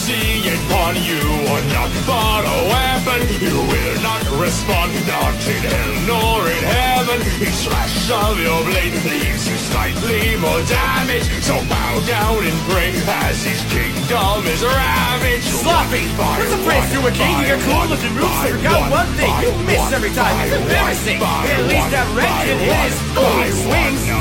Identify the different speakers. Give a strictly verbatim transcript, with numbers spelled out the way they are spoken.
Speaker 1: mercy upon you are not but a weapon. You will not respond, not in hell nor in heaven. Each slash of your blade leaves you slightly more damage. So bow down and pray as his kingdom is ravaged.
Speaker 2: Sloppy! What's the praise to a king? You got cool looking moves, I forgot one thing. You miss every time, it's embarrassing. At least that wrench can hit his full swings.